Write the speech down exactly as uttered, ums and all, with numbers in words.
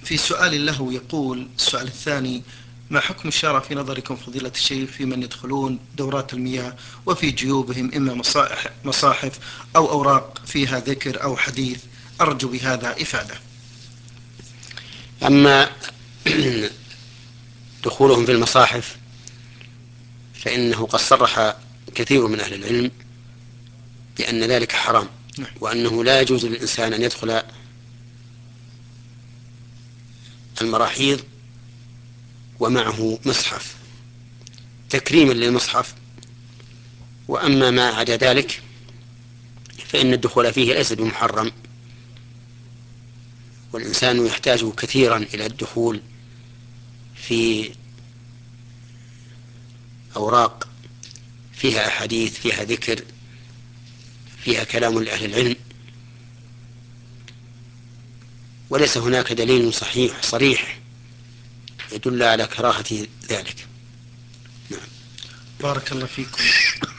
في سؤال له يقول السؤال الثاني: ما حكم الشرع في نظركم فضيلة الشيخ في من يدخلون دورات المياه وفي جيوبهم إما مصاحف, مصاحف أو أوراق فيها ذكر أو حديث؟ أرجو بهذا إفادة. أما دخولهم في المصاحف فإنه قد صرح كثير من أهل العلم بأن ذلك حرام، وأنه لا يجوز للإنسان أن يدخل المراحيض ومعه مصحف تكريما للمصحف. وأما ما عدا ذلك فإن الدخول فيه ليس بمحرم، والإنسان يحتاج كثيرا إلى الدخول في أوراق فيها أحاديث، فيها ذكر، فيها كلام لأهل العلم، وليس هناك دليل صحيح صريح يدل على كراهة ذلك. نعم. بارك الله فيكم.